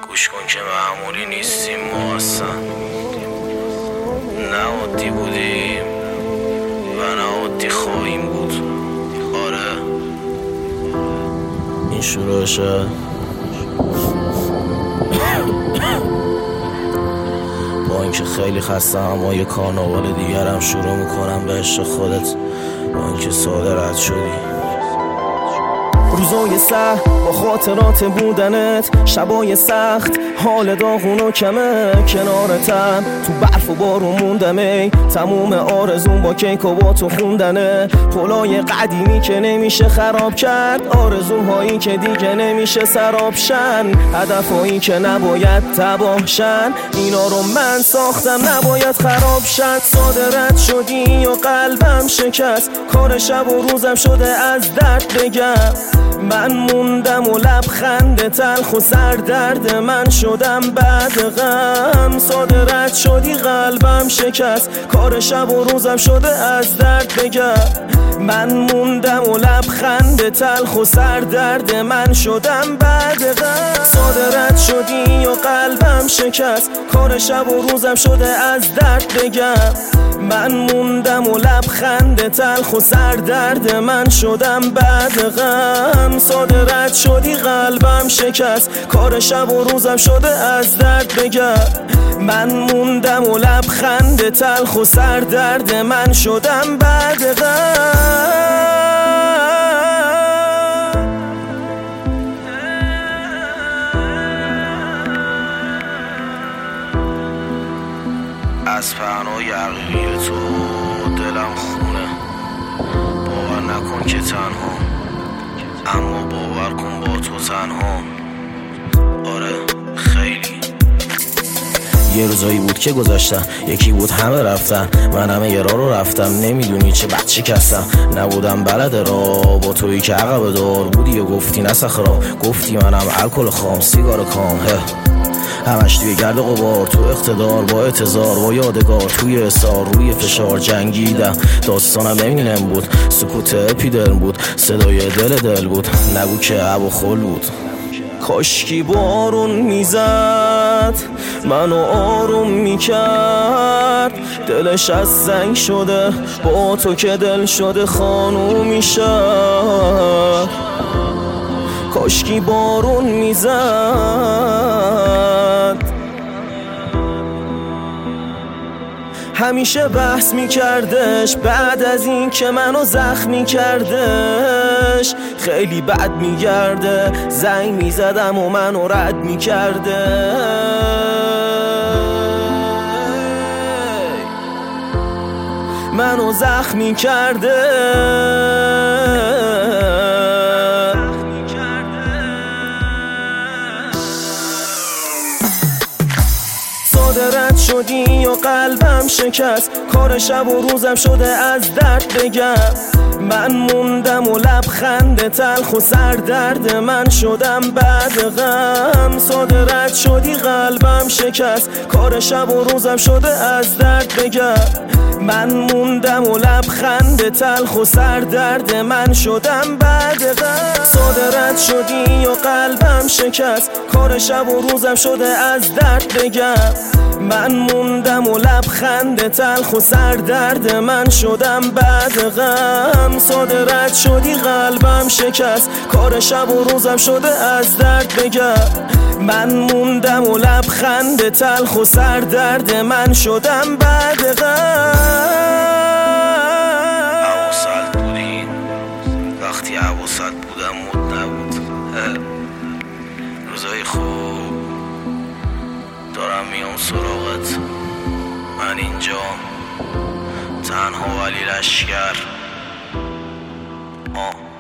گوش کن که معمولی نیستیم ما اصلا، نه عادی بودیم و نه عادی خواهیم بود. آره این شروعشه. با اینکه خیلی خستم اما یه کارناوال دیگرم شروع میکنم به عشق خودت، با اینکه ساده رد شدی. روزای سخت با خاطرات بودنت، شبای سخت حال داغون و کمه، کنارتم تو برف و بارون موندم. ای تموم آرزون با کیک و با تو خوندنه، پلای قدیمی که نمیشه خراب کرد، آرزوهایی که دیگه نمیشه سراب شن، هدفهایی که نباید تباه شن، اینا رو من ساختم نباید خراب شن. ساده رد شدی و قلبم شکست، کار شب و روزم شده از درد بگم. من موندم و لبخند تلخ و سردرد من شدم بعد غم. ساده رد شدی قلبم شکست، کار شب و روزم شده از درد بگم. من موندم و لبخند تلخ و سردرد من شدم بعد غم. ساده رد شدی و قلبم شکست، کار شب و روزم شده از درد بگم. من موندم و لبخند تلخ و سردرد من شدم بعد غم. ساده رد شدی قلبم شکست، کار شب و روزم شده از درد بگم. من موندم و لبخند تلخ و سردرد من شدم بعد غم. از پهنای حقیقی تو دلم خونه، باور نکن که تنها، اما باور کن با تو تنها. آره خیلی. یه روزایی بود که گذاشتم، یکی بود همه رفتن، من همه یه راه رو رفتم. نمیدونی چه بچه کستم، نبودم بلد راه، با تویی که عقب دار بودی و گفتی نسخرا، گفتی منم الکل خام سیگار کام. همش توی گرد غبار، تو اقتدار، با اعتذار، با یادگار، توی اصرار، روی فشار جنگیدم. داستانم نمینم بود، سکوت اپیدرم بود، صدای دل بود، نگو که عب و خل بود. کاشکی بارون میزد منو آروم میکرد، دلش از سنگ شده با تو که دل شده خانومی شد. کاشکی بارون میزد، همیشه بحث میکردش بعد از این که منو زخمی کردش. خیلی بد میگرده، زنگ میزدم و منو رد میکرده. منو زخمی کرده. رد شدی و قلبم شکست، کار شب و روزم شده از درد بگم. من موندم و لبخند تلخ و سردرد من شدم بعد غم. ساده رد شدی قلبم شکست، کار شب و روزم شده از درد بگم. من موندم و لبخند تلخ و سردرد من شدم بعد غم. ساده رد شدی و قلبم شکست، کار شب و روزم شده از درد بگم. من موندم و لبخند تلخ و سردرد من شدم بعد غم. ساده رد شدی قلبم شکست، کار شب و روزم شده از درد بگم. من موندم و لبخند تلخ و سردرد من شدم بعد غم. حواست بودی وقتی حواست بودم مد نبود. روزای خوب دارم میام سراغت، من اینجا تنها ولی لشکر.